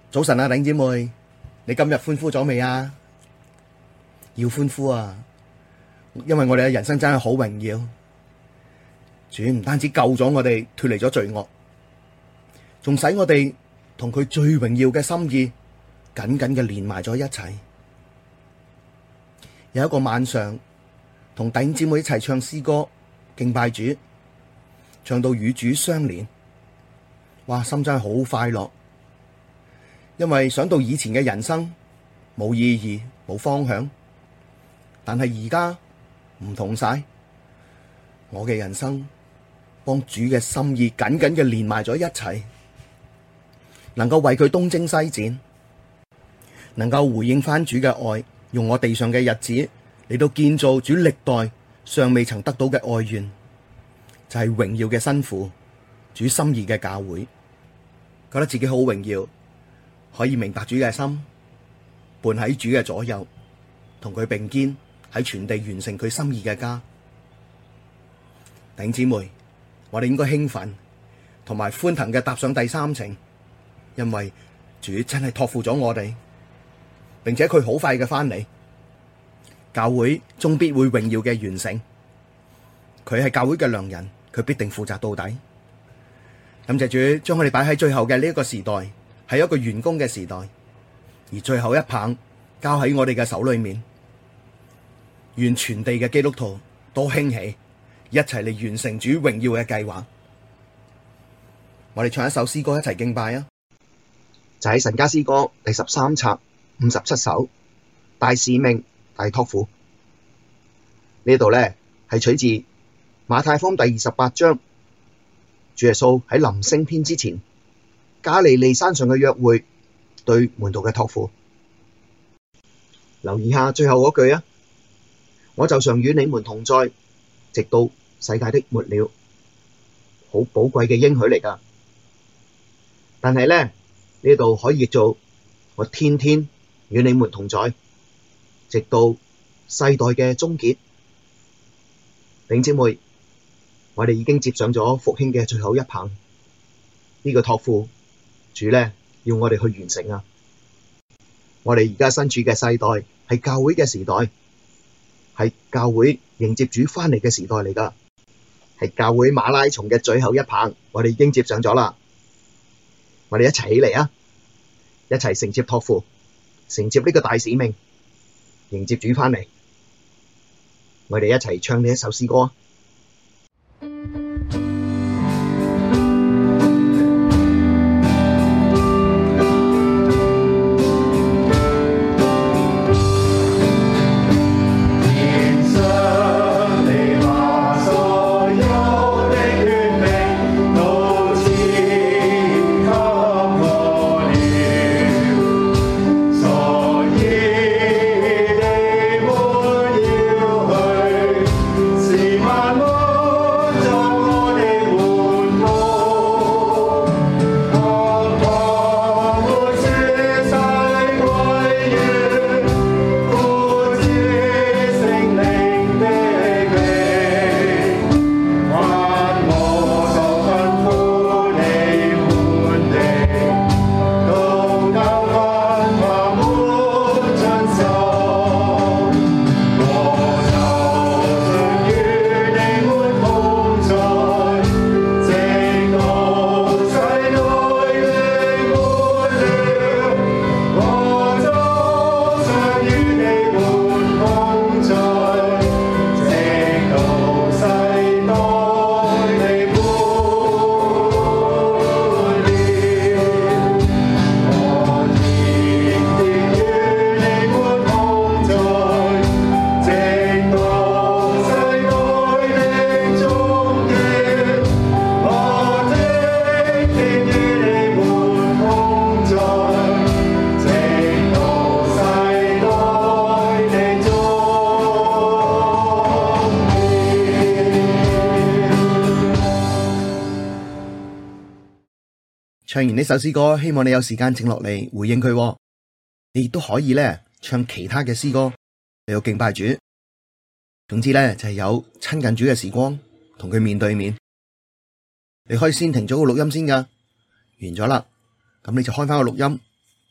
早晨啊，弟兄姊妹，你今日歡呼咗未啊？要歡呼啊！因為我哋嘅人生真係好榮耀，主唔單止救咗我哋脫離咗罪惡，仲使我哋同佢最榮耀嘅心意緊緊嘅連埋咗一齊。有一個晚上，同弟兄姊妹一齊唱詩歌敬拜主，唱到與主相連，哇，心真係好快樂。因為想到以前嘅人生冇意義、冇方向，但係而家唔同晒，我嘅人生幫主嘅心意緊緊嘅連埋咗一齊，能夠為佢東征西戰，能夠回應翻主嘅愛，用我地上嘅日子嚟到建造主歷代尚未曾得到嘅愛願，就係榮耀嘅新婦，主心意嘅教會，覺得自己好榮耀。可以明白主嘅心，伴喺主嘅左右，同佢並肩喺全地完成佢心意嘅家。弟兄姊妹，我哋應該興奮同埋歡騰嘅踏上第三程，因為主真係託付咗我哋，並且佢好快嘅翻嚟，教會終必會榮耀嘅完成。佢係教會嘅良人，佢必定負責到底。感謝主將我哋擺喺最後嘅呢一個時代。係一個完工嘅時代，而最後一棒交喺我哋嘅手裏面，願全地嘅基督徒都興起，一齊嚟完成主榮耀嘅計劃。我哋唱一首詩歌一齊敬拜啊！就喺神家詩歌第13冊57首大使命大託付呢度咧，係取自馬太福音第28章，主耶穌喺臨升天之前，加利利山上嘅約會，對門徒嘅託付。留意下最後嗰句啊，我就常與你們同在，直到世界的末了，好寶貴嘅應許嚟㗎。但係咧，呢度可以譯做我天天與你們同在，直到世代嘅終結。弟兄姊妹，我哋已經接上咗復興嘅最後一棒，呢個託付。主咧要我哋去完成啊！我哋而家身處嘅世代係教會嘅時代，係教會迎接主翻嚟嘅時代嚟噶，係教會馬拉松嘅最後一棒，我哋已經接上咗啦！我哋一齊起嚟啊！一齊承接託付，承接呢個大使命，迎接主翻嚟。我哋一齊唱呢一首詩歌。唱完呢首詩歌，希望你有時間靜落嚟回應佢。你亦都可以咧唱其他嘅詩歌嚟到敬拜主。總之咧就係有親近主嘅時光，同佢面對面。你可以先停咗個錄音先噶，完咗啦，咁你就開翻個錄音，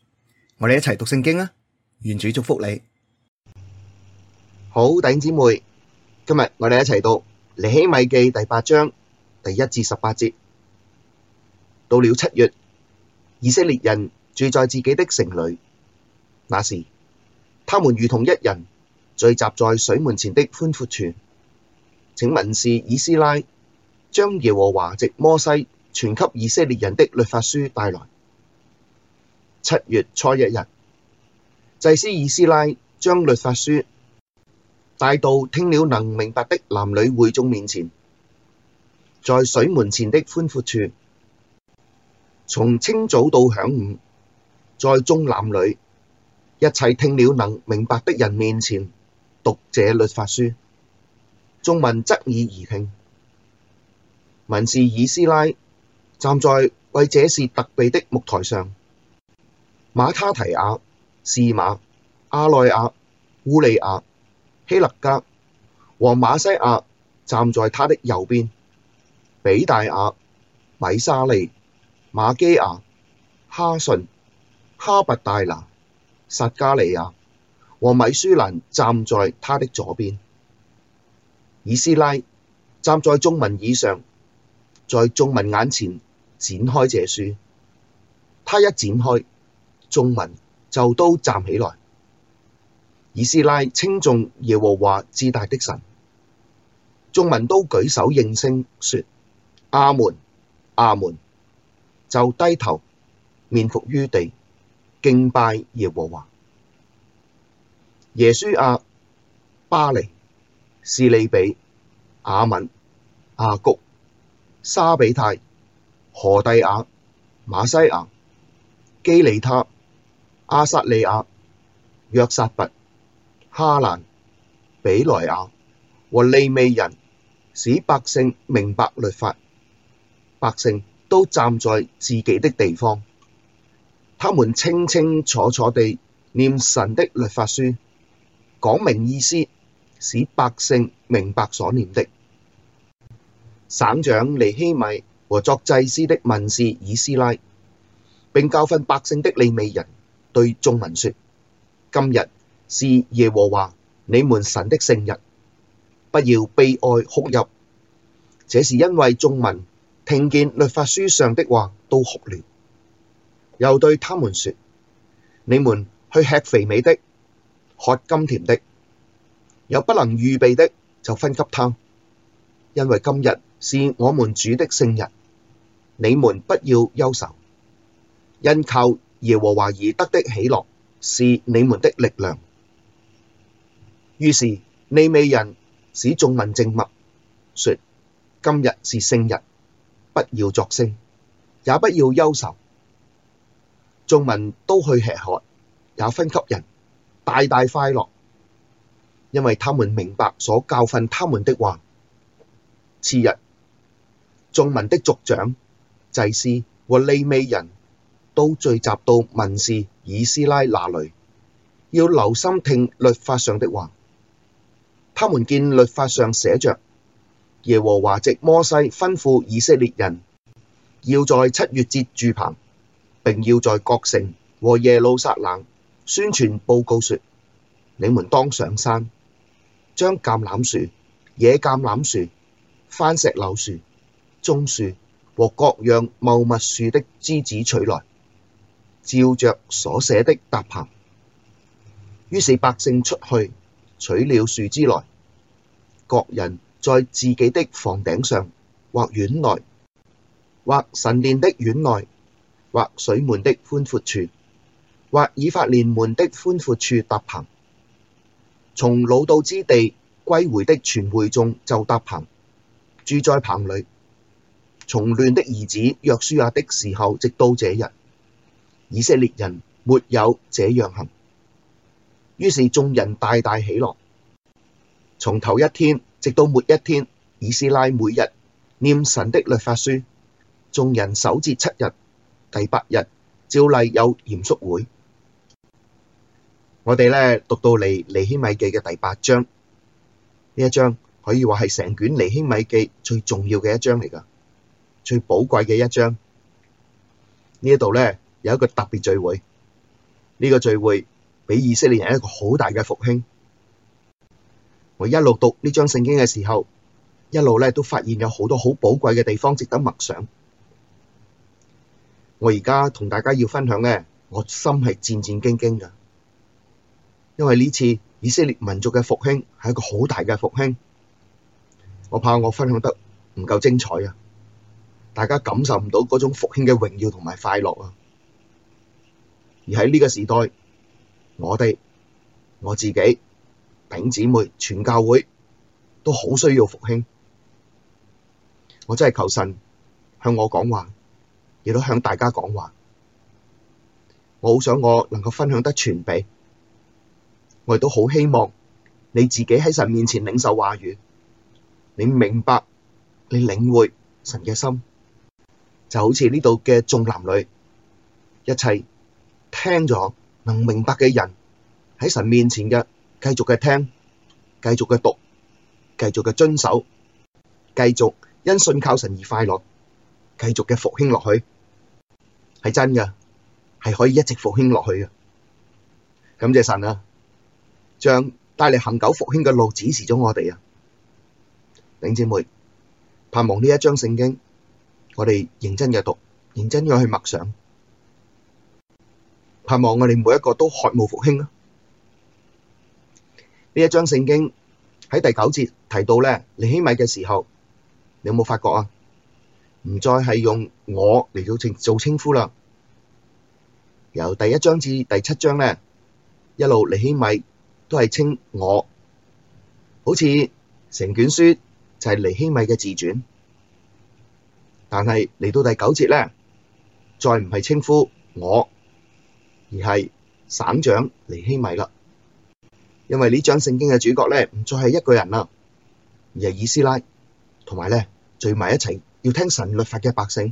我哋一齊讀聖經啊！願主祝福你。 好，弟兄姊妹，今日我哋一齊讀尼希米記第8章第1至18節。到了7月，以色列人住在自己的城裡，那時，他們如同一人，聚集在水門前的寬闊處，請文士以斯拉將耶和華藉摩西傳給以色列人的律法書帶來。7月初1日，祭司以斯拉將律法書帶到聽了能明白的男女會眾面前，在水門前的寬闊處，從清早到晌午，在眾男女一切聽了能明白的人面前讀這律法書，眾民側耳而聽。文士以斯拉站在為這事特備的木台上，馬他提亞、示瑪、阿內亞、烏利亞、希勒家和瑪西亞站在他的右邊，比大雅、米沙利、瑪基亞、哈順、哈拔大拿、撒迦利亞和米舒蘭站在他的左邊。以斯拉站在眾民以上，在眾民眼前展開這書。他一展開，眾民就都站起來。以斯拉稱頌耶和華至大的神，眾民都舉手應聲說：阿們，阿們，就低頭面伏於地，敬拜耶和華。耶書亞、巴尼、示利比、雅憫、亞谷、沙比泰、何第雅、瑪西亞、基利他、阿撒利雅、約撒拔、哈蘭、比來亞和利未人，使百姓明白律法。百姓都站在自己的地方，他們清清楚楚地念神的律法書，講明意思，使百姓明白所念的。省長尼希米和作祭司的文士以斯拉，並教訓百姓的利未人，對眾民說：今日是耶和華你們神的聖日，不要悲哀哭泣。這是因為眾民聽見律法書上的話都哭了。又對他們說：你們去吃肥美的，喝甘甜的，有不能預備的就分給他，因為今日是我們主的聖日。你們不要憂愁，因靠耶和華而得的喜樂是你們的力量。於是利未人使眾民靜默，說：今日是聖日，不要作聲，也不要憂愁。眾民都去吃喝，也分給人，大大快樂，因為他們明白所教訓他們的話。次日，眾民的族長、祭司和利未人都聚集到文士以斯拉那裡，要留心聽律法上的話。他們見律法上寫着：耶和華藉摩西吩咐以色列人，要在7月節住棚，並要在各城和耶路撒冷宣傳報告說：你們當上山，將橄欖樹、野橄欖樹、番石榴樹、棕樹和各樣茂密樹的枝子取來，照着所寫的搭棚。於是百姓出去，取了樹枝來，各人在自己的房頂上，或院內，或神殿的院內，或水門的寬闊處，或以法蓮門的寬闊處搭棚。從擄到之地歸回的全會眾就搭棚，住在棚裡。從嫩的兒子約書亞的時候直到這日，以色列人沒有這樣行。於是眾人大大喜樂。從頭一天直到末一天，以斯拉每日念神的律法書。眾人守節7日，第8日照例有嚴肅會。我哋咧讀到嚟尼希米記嘅第8章，呢一章可以話係成卷尼希米記最重要嘅一章嚟㗎，最寶貴嘅一章。呢一度咧有一個特別聚會， 呢個聚會俾以色列人一個好大嘅復興。我一路讀呢章聖經嘅時候，一路咧都發現有好多好寶貴嘅地方值得默想。我而家同大家要分享咧，我心係戰戰兢兢㗎，因為呢次以色列民族嘅復興係一個好大嘅復興，我怕我分享得唔夠精彩啊，大家感受唔到嗰種復興嘅榮耀同埋快樂啊。而喺呢個時代，我自己弟兄姊妹全教會都好需要復興。我真係求神向我講話，亦都向大家講話。我好想我能夠分享得全備，我亦都好希望你自己喺神面前領受話語，你明白，你領會神嘅心，就好似呢度嘅眾男女，一切聽咗能明白嘅人喺神面前嘅，繼續嘅聽，繼續嘅讀，繼續嘅遵守，繼續因信靠神而快樂，繼續嘅復興落去，係真嘅，係可以一直復興落去嘅。感謝神啊，將帶嚟恆久復興嘅路指示咗我哋啊！弟兄姊妹，盼望呢一章聖經，我哋認真嘅讀，認真嘅去默想，盼望我哋每一個都渴慕復興啊！呢一章聖經喺第9節提到咧，尼希米嘅時候，你有冇發覺啊？唔再係用我嚟到做稱呼啦。由第1章至第7章咧，一路尼希米都係稱我，好似成卷書就係尼希米嘅自傳。但係嚟到第9節咧，再唔係稱呼我，而係省長尼希米啦。因為呢章聖經嘅主角咧，唔再係一個人啦，而係以斯拉，同埋咧聚埋一齊要聽神律法嘅百姓。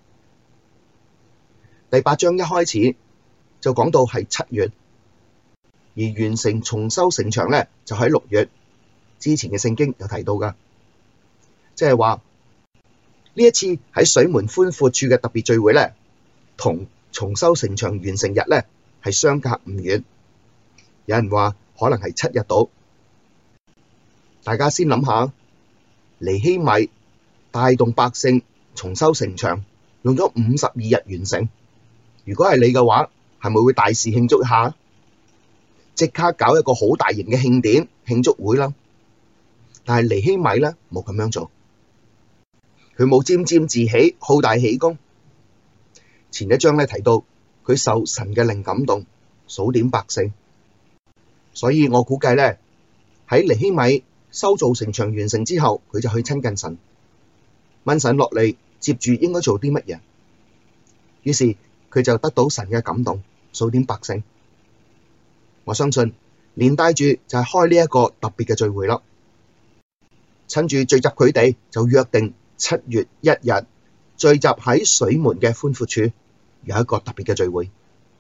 第8章一開始就講到係7月，而完成重修城牆咧就喺6月。之前嘅聖經有提到噶，即係話呢一次喺水門寬闊處嘅特別聚會咧，同重修城牆完成日咧係相隔唔遠。有人話可能係7日到。大家先諗下，尼希米帶動百姓重修城牆，用咗52日完成。如果係你嘅話，係咪會大肆慶祝一下？即刻搞一個好大型嘅慶典慶祝會啦。但係尼希米咧冇咁樣做，佢冇沾沾自喜、好大喜功。前一章咧提到佢受神嘅靈感動，數點百姓。所以我估計咧，喺尼希米修造城牆完成之後，佢就去親近神，問神落嚟接住應該做啲乜嘢。於是佢就得到神嘅感動，數點百姓。我相信連帶住就係開呢一個特別嘅聚會啦。趁住聚集佢哋，就約定7月1日聚集喺水門嘅寬闊處，有一個特別嘅聚會。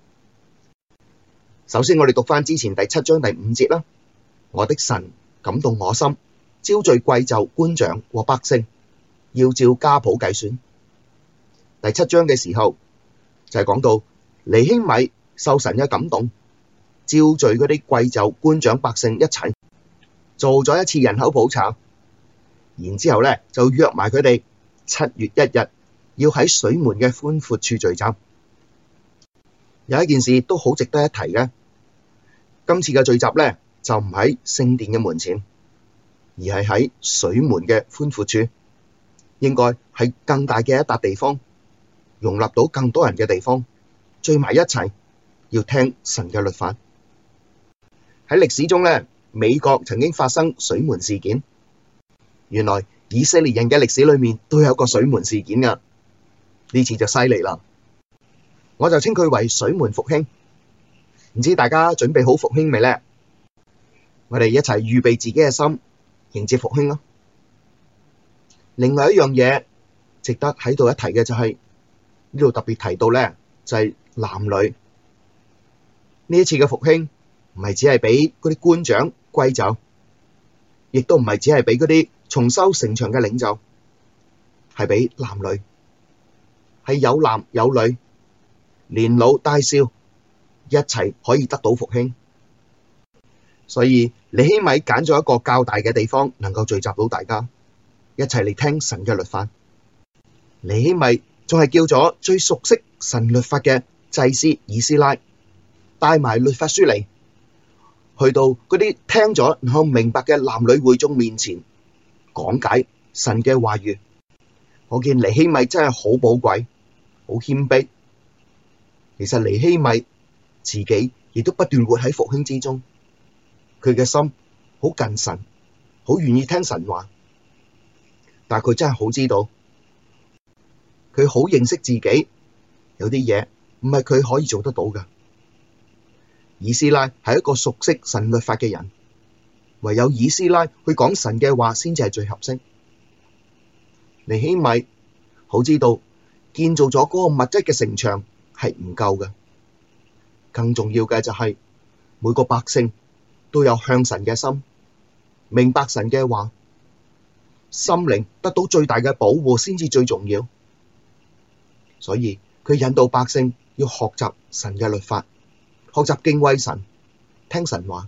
首先我哋讀返之前第7章第5節啦。我的神感動我心，招聚貴冑官長和百姓，要照家譜計算。第7章嘅時候就係講到尼希米受神嘅感動，召聚嗰啲貴冑官長百姓一齊做咗一次人口普查，然之後咧就約埋佢哋7月1日要喺水門嘅寬闊處聚集。有一件事都好值得一提嘅，今次嘅聚集咧就唔喺聖殿嘅門前，而係喺水門嘅寬闊處，應該係更大嘅一笪地方，容納到更多人嘅地方，聚埋一齊要聽神嘅律法。喺歷史中咧，美國曾經發生水門事件，原來以色列人嘅歷史裏面都有一個水門事件噶，呢次就犀利啦。我就稱佢為水門復興。唔知大家準備好復興未呢？我哋一齊預備自己嘅心，迎接復興咯。另外一樣嘢值得喺度一提嘅就係呢度特別提到咧，就係男女呢一次嘅復興，唔係只係俾嗰啲官長貴冑，亦都唔係只係俾嗰啲重修城牆嘅領袖，係俾男女，係有男有女，連老帶少，一一齊可以得到復興。所以尼希米揀咗一個較大嘅地方，能夠聚集到大家一齊嚟聽神嘅律法。尼希米仲係叫咗最熟悉神律法嘅祭司以斯拉帶埋律法書嚟，去到嗰啲聽咗然後明白嘅男女會眾面前講解神嘅話語。我見尼希米真係好寶貴，好謙卑。其實尼希米自己亦都不斷活喺復興之中，佢嘅心好近神，好願意聽神話，但係佢真係好知道，佢好認識自己，有啲嘢唔係佢可以做得到㗎。以斯拉係一個熟悉神律法嘅人，唯有以斯拉去講神嘅話先至係最合適。尼希米好知道建造咗嗰個物質嘅城牆係唔夠嘅，更重要嘅就係每個百姓都有向神嘅心，明白神嘅話，心靈得到最大嘅保護先至最重要。所以佢引導百姓要學習神嘅律法，學習敬畏神，聽神話。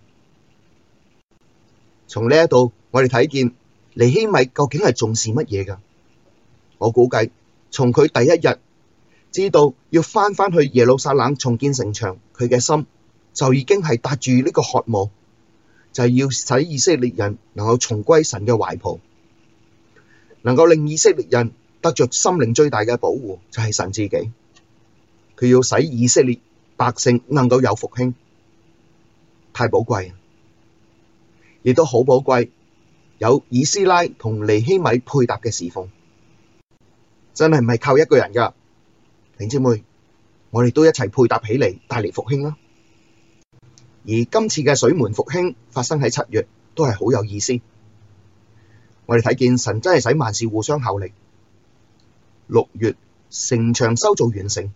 從呢一度我哋睇見尼希米究竟係重視乜嘢㗎？我估計從佢第一日知道要返去耶路撒冷重建城牆，佢嘅心就已經係帶住呢個渴慕，就係要使以色列人能夠重歸神嘅懷抱，能夠令以色列人得着心靈最大嘅保護，就係神自己。佢要使以色列百姓能夠有復興，太寶貴，亦都好寶貴，有以斯拉同尼希米配搭嘅侍奉，真係唔係靠一個人㗎。弟兄姊妹，我哋都一齊配搭起嚟，帶嚟復興啦。而今次嘅水門復興發生喺7月，都係好有意思。我哋睇見神真係使萬事互相效力。6月城牆修造完成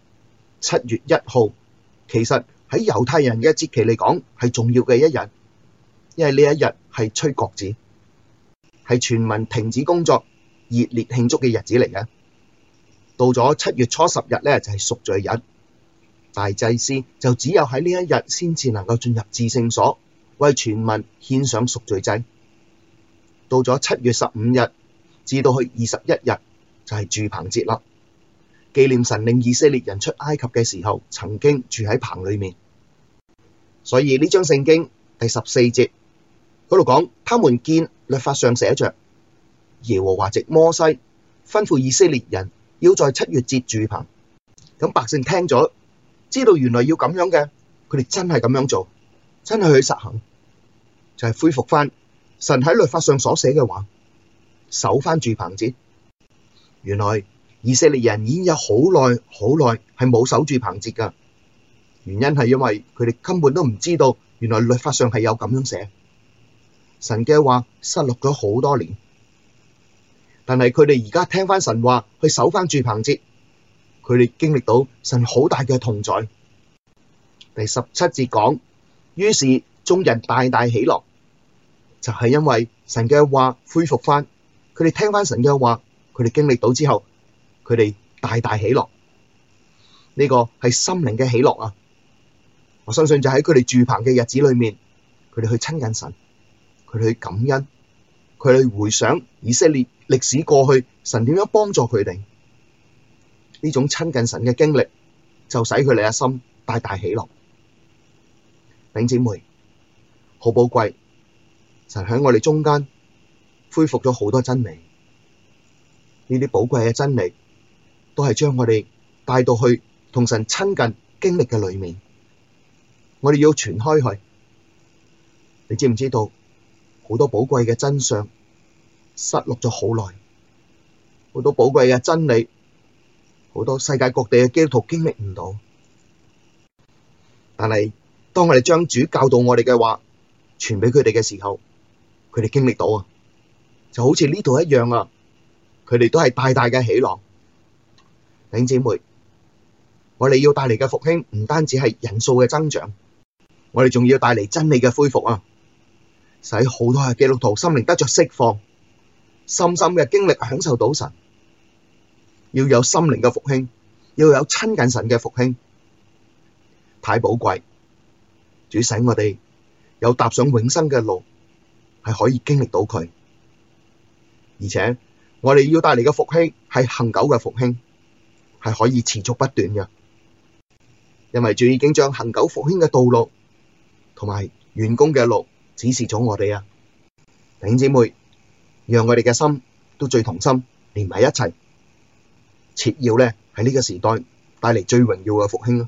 ，7月1號，其實喺猶太人嘅節期嚟講係重要嘅一日，因為呢一日係吹角子，係全民停止工作，熱烈慶祝嘅日子嚟嘅。到咗7月初10日咧，就係贖罪日，大祭司就只有喺呢一日先至能夠進入至聖所，為全民獻上贖罪祭。到咗7月15日至到去21日就係住棚節啦，紀念神領以色列人出埃及嘅時候曾經住喺棚裡面。所以呢章聖經第14節嗰度講，他們見律法上寫着，耶和華藉摩西吩咐以色列人要在7月節住棚。咁百姓聽咗，知道原來要咁樣嘅，佢哋真係咁樣做，真係去實行，就係恢復翻神喺律法上所寫嘅話，守翻住棚節。原來以色列人已經有好耐係冇守住棚節噶，原因係因為佢哋根本都唔知道原來律法上係有咁樣寫，神嘅話失落咗好多年。但係佢哋而家聽翻神話，去守翻住棚節，佢哋經歷到神好大嘅同在。第17節講，於是眾人大大喜樂，就係因為神嘅話恢復翻，佢哋聽翻神嘅話，佢哋經歷到之後，佢哋大大喜樂。呢個係心靈嘅喜樂啊！我相信就喺佢哋住棚嘅日子裏面，佢哋去親近神，佢哋去感恩，佢哋回想以色列歷史過去，神點樣幫助佢哋。呢種親近神嘅經歷，就使佢哋嘅心大大喜樂。弟兄姊妹，好寶貴，神喺我哋中間恢復咗好多真理。呢啲寶貴嘅真理，都係將我哋帶到去同神親近經歷嘅裏面。我哋要傳開去。你知唔知道好多寶貴嘅真相失落咗好耐，好多寶貴嘅真理，好多世界各地嘅基督徒經歷唔到。但係當我哋將主教導我哋嘅話傳俾佢哋嘅時候，佢哋經歷到啊，就好似呢度一樣啊，佢哋都係大大嘅喜樂。弟兄姊妹，我哋要帶嚟嘅復興唔單止係人數嘅增長，我哋仲要帶嚟真理嘅恢復啊，使好多嘅基督徒心靈得着釋放，深深嘅經歷享受到神。要有心靈嘅復興，要有親近神嘅復興。 太寶貴。主使我哋有踏上永生嘅路，係可以經歷到佢，而且我哋要帶嚟嘅復興係恆久嘅復興，係可以持續不斷嘅。因為主已經將恆久復興嘅道路同埋完工嘅路指示咗我哋啊！弟兄姊妹，讓我哋嘅心都最同心，連埋一齊，切要咧喺呢個時代帶嚟最榮耀嘅復興咯。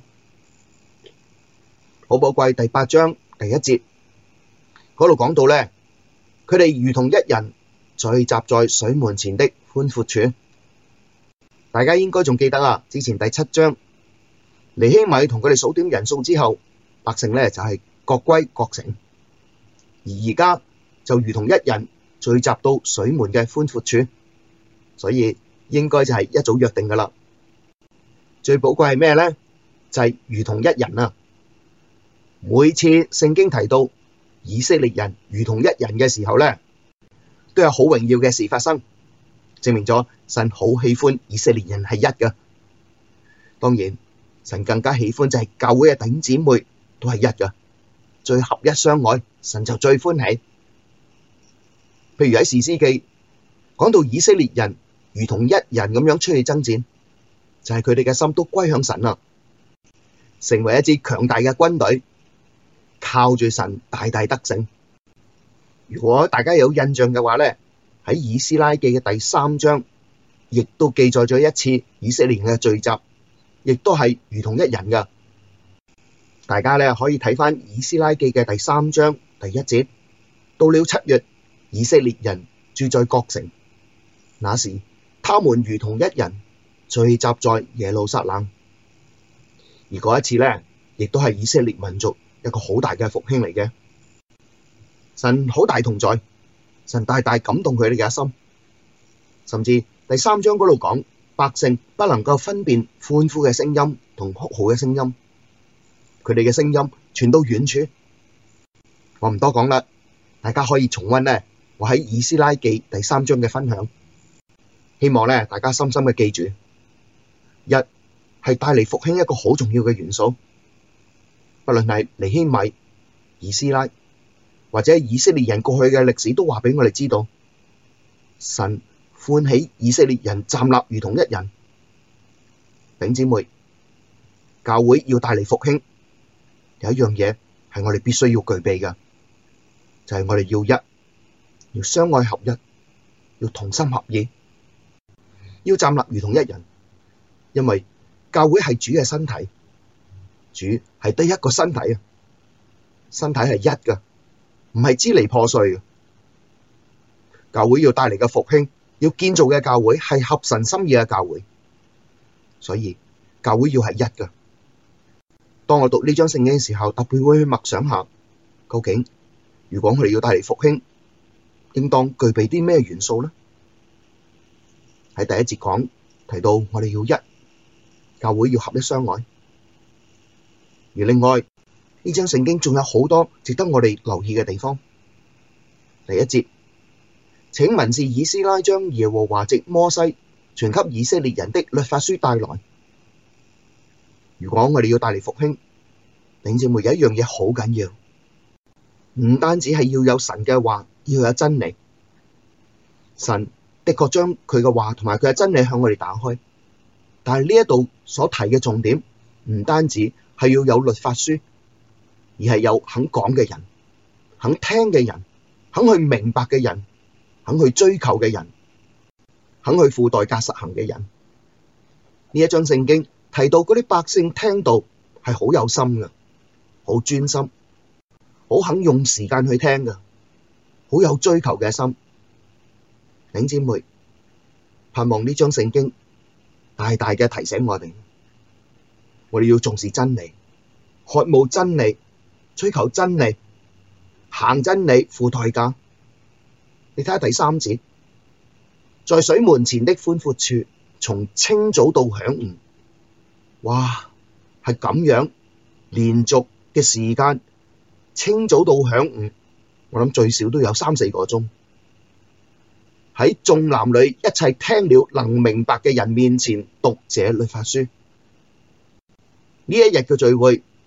好寶貴，第8章第1節嗰度講到咧，佢哋如同一人聚集在水門前的寬闊處。大家應該仲記得啊，之前第7章尼希米同佢哋數點人數之後，百姓咧就係各歸各城，而家就如同一人聚集到水門嘅寬闊處，所以應該就係一早約定噶啦。最寶貴係咩咧？就係如同一人啊！每次聖經提到以色列人如同一人嘅時候咧，都有好榮耀嘅事發生，證明咗神好喜歡以色列人係一噶。當然，神更加喜歡就係教會嘅弟兄姊妹都係一噶，最合一相愛，神就最歡喜。譬如喺士師記講到以色列人如同一人咁樣出去爭戰，就係佢哋嘅心都歸向神啦，成為一支強大嘅軍隊，靠住神大大得勝。如果大家有印象嘅話咧，喺以斯拉記嘅第3章，亦都記載咗一次以色列人嘅聚集，亦都係如同一人噶。大家咧可以睇返以斯拉記嘅第3章第1節，到了7月，以色列人住在各城，那時他們如同一人聚集在耶路撒冷。而嗰一次咧，亦都係以色列民族一個好大嘅復興嚟嘅。神好大同在，神大大感動佢哋嘅心，甚至第3章嗰度講，百姓不能夠分辨歡呼嘅聲音同哭號嘅聲音，佢哋嘅聲音傳到遠處。我唔多講啦，大家可以重溫咧我喺以斯拉記第3章嘅分享，希望咧大家深深嘅記住，一係帶嚟復興一個好重要嘅元素，不論係尼希米、以斯拉或者以色列人過去嘅歷史，都話俾我哋知道，神歡喜以色列人站立如同一人。弟兄姊妹，教會要帶嚟復興，有一樣嘢係我哋必須要具備嘅，就係我哋要一，要相愛合一，要同心合意，要站立如同一人。因為教會係主嘅身體，主係得一個身體啊，身體係一㗎，唔係支離破碎嘅。教會要帶嚟嘅復興，要建造嘅教會係合神心意嘅教會，所以教會要係一㗎。當我讀呢章聖經嘅時候，特別會去默想下，究竟如果我哋要帶嚟復興，應當具備啲咩元素呢？喺第1節講提到我哋要一，教會要合一相愛。而另外呢章聖經仲有好多值得我哋留意嘅地方。第1節，請文士以斯拉將耶和華藉摩西傳給以色列人的律法書帶來。如果我哋要帶嚟復興，弟兄姊妹，有一樣嘢好緊要，唔單止係要有神嘅話，要有真理。神的確將佢嘅話同埋佢嘅真理向我哋打開，但係呢一度所提嘅重點唔單止係要有律法書，而係有肯講嘅人、肯聽嘅人、肯去明白嘅人、肯去追求嘅人、肯去付代價實行嘅人。呢一章聖經提到嗰啲百姓聽到係好有心嘅，好專心，好肯用時間去聽嘅，好有追求嘅心。弟兄姊妹，盼望呢章聖經大大嘅提醒我哋要重視真理，渴慕真理，追求真理，行真理，付代價。你睇下第3節，在水門前的寬闊處，從清早到晌午，哇，係咁樣連續嘅時間，清早到晌午，我諗最少都有3-4個鐘。喺眾男女一切聽了能明白嘅人面前讀這律法書。呢一日嘅聚會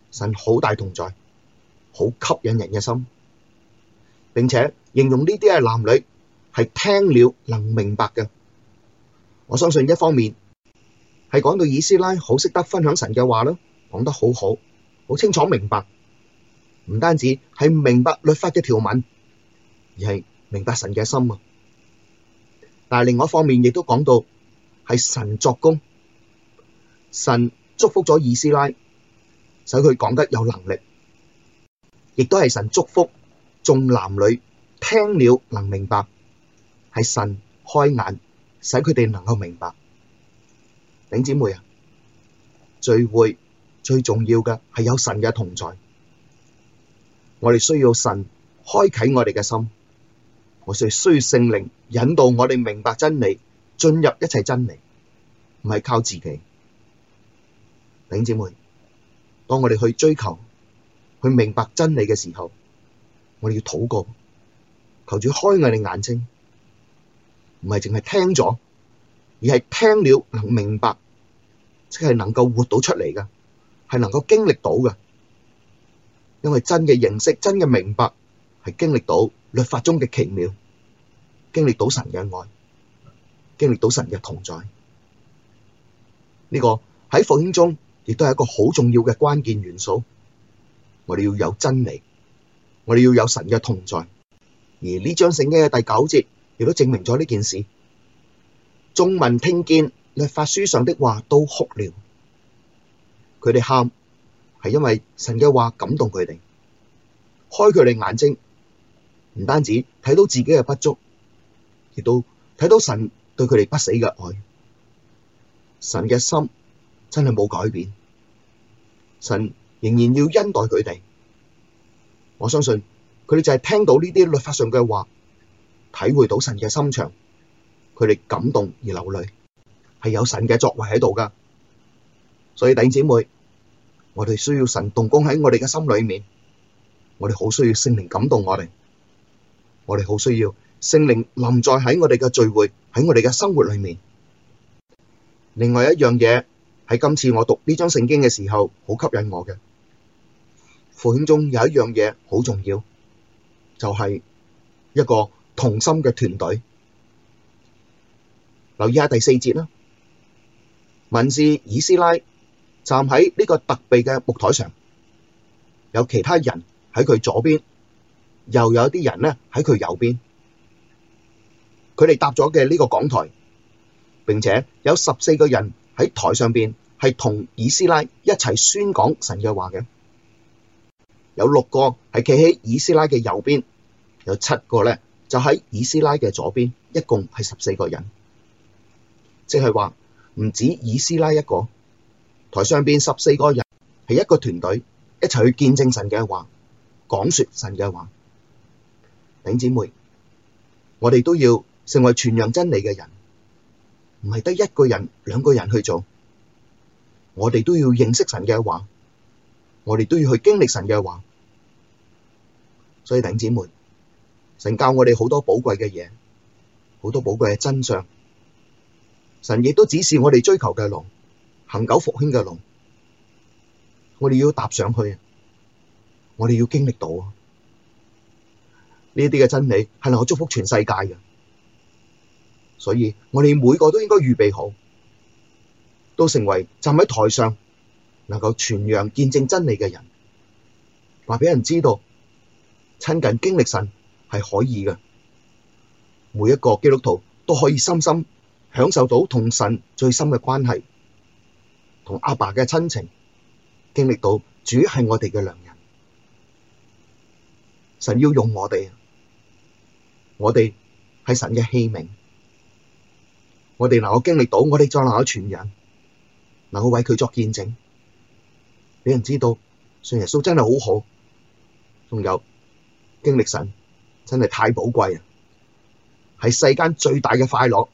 神好大同在，好吸引人嘅心，並且形容呢啲嘅男女係聽了能明白嘅。我相信一方面係講到以斯拉好識得分享神嘅話啦，講得好好，好清楚明白，唔單止係明白律法嘅條文，而係明白神嘅心啊。但係另外一方面亦都講到係神作工，神祝福咗以斯拉，使佢講得有能力，亦都係神祝福眾男女聽了能明白，係神開眼使佢哋能夠明白。弟兄姊妹啊，聚會最重要嘅係有神嘅同在，我哋需要神開啟我哋嘅心，我哋需要聖靈引導我哋明白真理，進入一切真理，唔係靠自己。弟兄姊妹，當我哋去追求去明白真理嘅時候，我哋要禱告，求主開我哋眼睛，唔係淨係聽咗，而係聽了能明白，即係能夠活到出嚟嘅，係能夠經歷到嘅。因為真嘅認識、真嘅明白，係經歷到律法中嘅奇妙，經歷到神嘅愛，經歷到神嘅同在。呢個喺復興中亦都係一個好重要嘅關鍵元素。我哋要有真理，我哋要有神嘅同在。而呢章聖經嘅第9節亦都證明咗呢件事。眾民聽見律法書上的話都哭了，佢哋喊係因為神嘅話感動佢哋，開佢哋眼睛，唔單止睇到自己嘅不足，亦都睇到神對佢哋不死嘅愛。神嘅心真係冇改變，神仍然要恩待佢哋。我相信佢哋就係聽到呢啲律法上嘅話，體會到神嘅心腸，佢哋感動而流淚，係有神嘅作為喺度噶。所以弟兄姊妹，我哋需要神動工喺我哋嘅心裏面，我哋好需要聖靈感動我哋，我哋好需要聖靈臨在喺我哋嘅聚會，喺我哋嘅生活裏面。另外一樣嘢喺今次我讀呢章聖經嘅時候，好吸引我嘅。復興中有一樣嘢好重要，就係一個同心嘅團隊。留意下第4節啦，文士以斯拉站喺呢個特備嘅木台上，有其他人喺佢左邊，又有啲人呢喺佢右邊。佢哋搭咗嘅呢個講台，並且有14個人喺台上邊係同以斯拉一齊宣講神嘅話嘅。有6個係企喺以斯拉嘅右邊，有7個呢就喺以斯拉嘅左邊，一共係14個人。即係話唔止以斯拉一個，台上邊14個人係一個團隊，一齊去見證神嘅話，講說神嘅話。弟兄姊妹，我哋都要成為傳揚真理嘅人，唔係得1個人、2個人去做。我哋都要認識神嘅話，我哋都要去經歷神嘅話。所以弟兄姊妹，神教我哋好多寶貴嘅嘢，好多寶貴嘅真相。神亦都指示我哋追求嘅路，恆久復興嘅路，我哋要踏上去，我哋要經歷到啊！呢啲嘅真理係能夠祝福全世界嘅，所以我哋每個都應該預備好，都成為站喺台上能夠傳揚見證真理嘅人，話俾人知道親近經歷神係可以嘅。每一個基督徒都可以深深享受到同神最深嘅關係，同阿爸嘅親情，經歷到主係我哋嘅良人。神要用我哋，我哋係神嘅器皿，我哋能夠經歷到，我哋再能夠傳揚，能夠為佢作見證，俾人知道信耶穌真係好好，仲有經歷神真係太寶貴啊，係世間最大嘅快樂。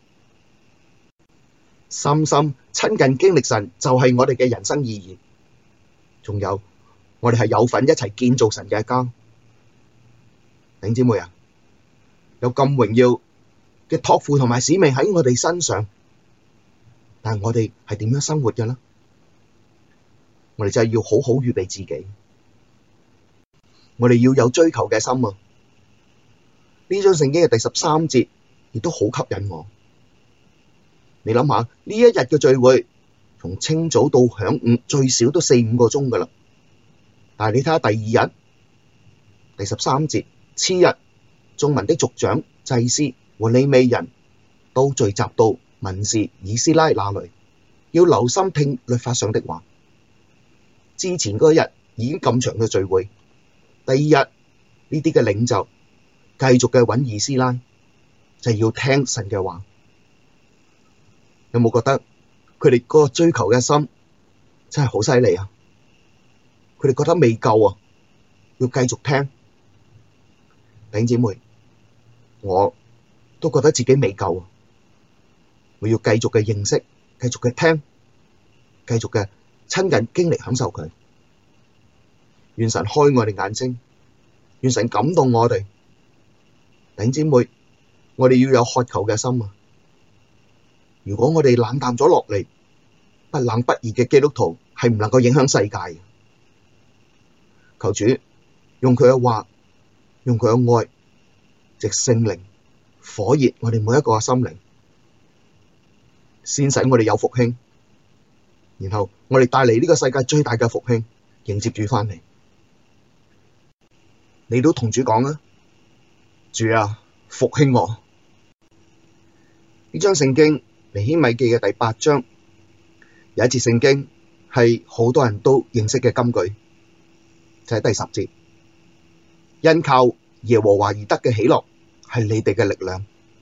深深親近經歷神就係我哋嘅人生意義，仲有我哋係有份一齊建造神嘅家。弟兄姊妹啊，有咁榮耀嘅託付同埋使命喺我哋身上，但係我哋係點樣生活嘅呢？ 我哋真係要好好預備自己，我哋要有追求嘅心啊！呢章聖經嘅第13節亦都好吸引我。你諗下，呢一日嘅聚會，從清早到晌午，最少都4-5個鐘噶啦。但係你睇下第二日，第13節，次日，眾民的族長、祭司和利未人都聚集到文士以斯拉那裡，要留心聽律法上的話。之前嗰一日已經咁長嘅聚會，第二日呢啲嘅領袖繼續嘅揾以斯拉，就係要聽神嘅話。有冇覺得佢哋嗰個追求嘅心真係好犀利啊？佢哋覺得未夠啊，要繼續聽。弟兄姊妹，我都覺得自己未夠啊，我要繼續嘅認識，繼續嘅聽，繼續嘅親近經歷享受佢。願神開我哋眼睛，願神感動我哋。弟兄姊妹，我哋要有渴求嘅心啊！如果我哋冷淡咗落嚟，不冷不熱嘅基督徒係唔能夠影響世界嘅。求主用佢嘅話，用佢嘅愛，藉聖靈火熱我哋每一個嘅心靈，先使我哋有復興，然後我哋帶嚟呢個世界最大嘅復興，迎接主返嚟。你都同主講啊，主啊，復興我。呢章聖經尼希米記嘅第8章有一節聖經係好多人都認識嘅金句，就係第10節，因靠耶和華而得嘅喜樂係你哋嘅力量。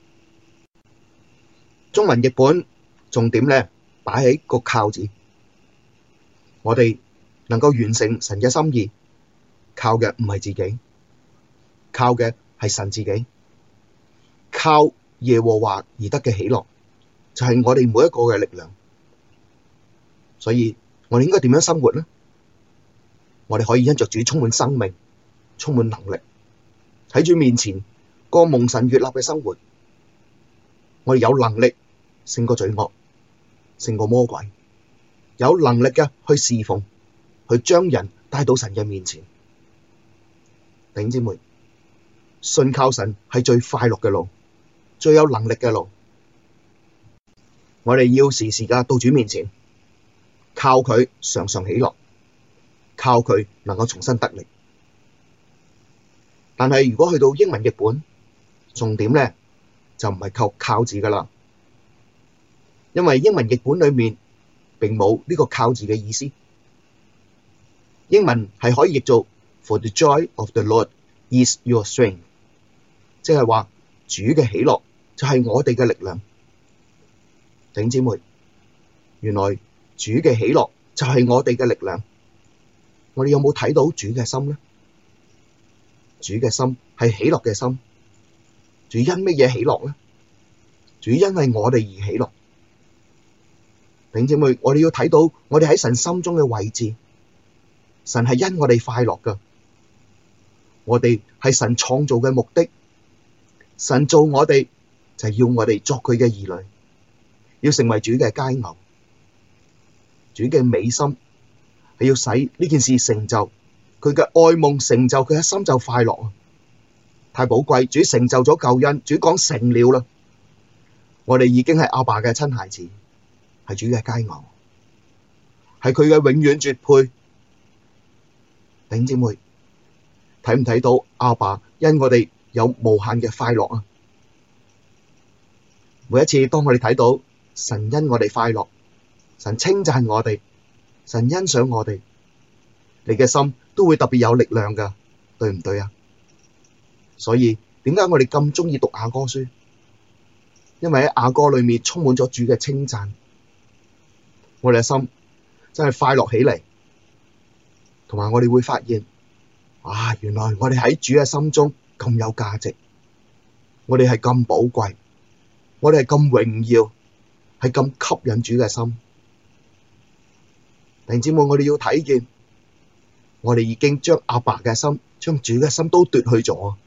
中文譯本重點咧擺喺個靠字，我哋能夠完成神嘅心意，靠嘅唔係自己，靠嘅係神自己，靠耶和華而得嘅喜樂就係我哋每一個嘅力量。所以我哋應該點樣生活呢？我哋可以因着主充滿生命，充滿能力，喺主面前過蒙神悅納嘅生活。我哋有能力勝過罪惡，勝過魔鬼，有能力嘅去侍奉，去將人帶到神嘅面前。弟兄姊妹，信靠神係最快樂嘅路，最有能力嘅路。我哋要時時嘅到主面前，靠佢常常喜樂，靠佢能夠重新得力。但係如果去到英文譯本，重點咧就唔係靠字噶啦，因為英文譯本裏面並冇呢個靠字嘅意思。英文係可以譯做 For the joy of the Lord is your strength， 即係話主嘅喜樂就係我哋嘅力量。弟兄姊妹，原來主嘅喜樂就係我哋嘅力量。我哋有冇睇到主嘅心呢？主嘅心係喜樂嘅心。主因乜嘢喜樂呢？主因為我哋而喜樂。弟兄姊妹，我哋要睇到我哋喺神心中嘅位置。神係因我哋快樂噶，我哋係神創造嘅目的。神造我哋就係要我哋作佢嘅兒女，要成為主嘅佳偶。主嘅美心係要使呢件事成就，佢嘅愛夢成就，佢一心就快樂啊！太寶貴，主成就咗救恩，主講成了啦。我哋已經係阿爸嘅親孩子，係主嘅佳偶，係佢嘅永遠絕配。弟兄姊妹，睇唔睇到阿爸因我哋有無限嘅快樂啊？每一次當我哋睇到神因我哋快樂，神稱讚我哋，神欣賞我哋，你嘅心都會特別有力量噶，對唔對啊？所以點解我哋咁鍾意讀雅歌書？因為喺雅歌裏面充滿咗主嘅稱讚，我哋嘅心真係快樂起嚟。同埋我哋會發現，原來我哋喺主嘅心中咁有價值，我哋係咁寶貴，我哋係咁榮耀，係咁吸引主嘅心。弟兄姊妹，我哋要睇見，我哋已經將阿爸嘅心，將主嘅心都奪去咗。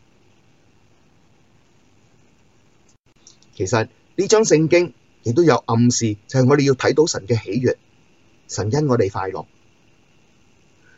其實呢章聖經亦都有暗示，就係我哋要睇到神嘅喜悅，神因我哋快樂。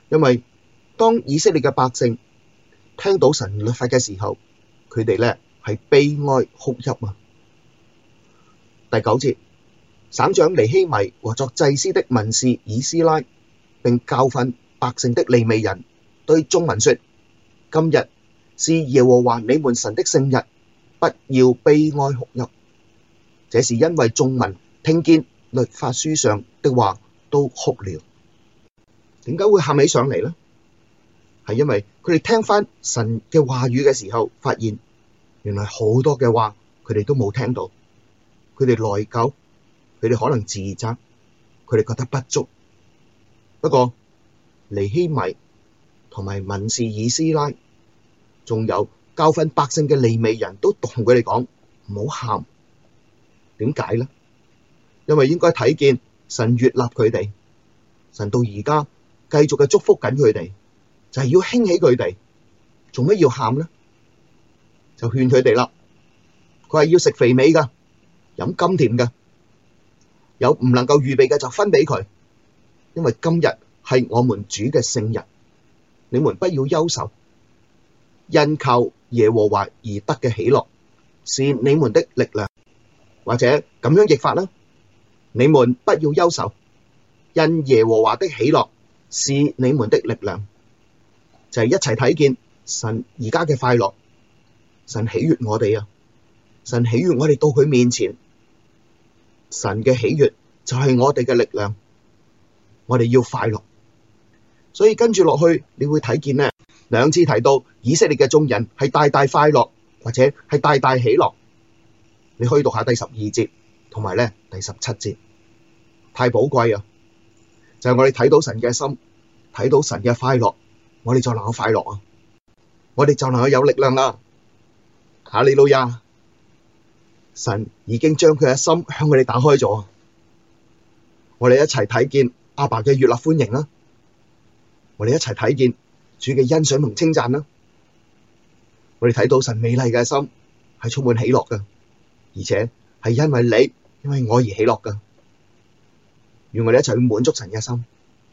因為當以色列嘅百姓聽到神律法嘅時候，佢哋咧係悲哀哭泣啊。第九節，省長尼希米和作祭司的文士以斯拉，並教訓百姓的利未人，對眾民說：今日是耶和華你們神的聖日，不要悲哀哭泣。這是因為眾民聽見律法書上的話都哭了。點解會喊起上嚟呢？係因為佢哋聽返神嘅話語嘅時候，發現原來好多嘅話佢哋都冇聽到，佢哋內疚，佢哋可能自責，佢哋覺得不足。不過尼希米同埋文士以斯拉，仲有教訓百姓嘅利未人都同佢哋講唔好喊。點解呢？因為應該睇見神悅納佢哋，神到而家繼續嘅祝福緊佢哋，就係要興起佢哋，做乜要喊呢？就勸佢哋啦，佢係要食肥美噶，飲甘甜噶，有唔能夠預備嘅就分俾佢，因為今日係我們主嘅聖日，你們不要憂愁，因靠耶和華而得嘅喜樂是你們的力量。或者咁樣譯法啦，你們不要憂愁，因耶和華的喜樂是你們的力量。就係一齊睇見神而家嘅快樂，神喜悅我哋啊，神喜悅我哋到佢面前，神嘅喜悅就係我哋嘅力量，我哋要快樂。所以跟住落去你會睇見呢，兩次提到以色列嘅眾人係大大快樂，或者係大大喜樂。你可以讀下第12節同埋咧第17節，太寶貴啊！就係我哋睇到神嘅心，睇到神嘅快樂，我哋就能夠快樂啊！我哋就能夠有力量啦！哈利路亞！神已經將佢嘅心向我哋打開咗，我哋一齊睇見阿爸嘅悅納歡迎啦！我哋一齊睇見主嘅欣賞同稱讚啦！我哋睇到神美麗嘅心係充滿喜樂噶。而且係因為你，因為我而喜樂噶，願我哋一齊去滿足神嘅心。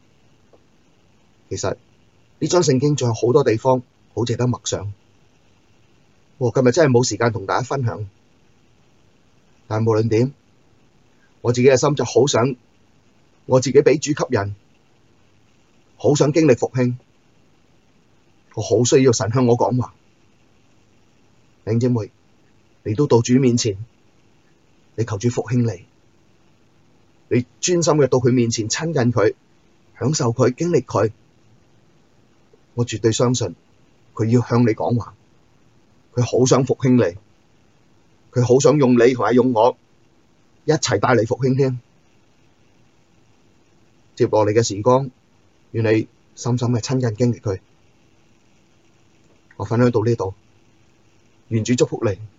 其實呢章聖經仲有好多地方好值得默想。今日真係冇時間同大家分享，但係無論點，我自己嘅心就好想我自己俾主吸引，好想經歷復興，我好需要神向我講話。弟兄姊妹，你都到主面前，你求主復興你，你專心嘅到佢面前親近佢，享受佢，經歷佢。我絕對相信佢要向你講話，佢好想復興你，佢好想用你同埋用我一齊帶嚟復興添。接落嚟嘅時光，願你深深嘅親近經歷佢。我分享到呢度，願主祝福你。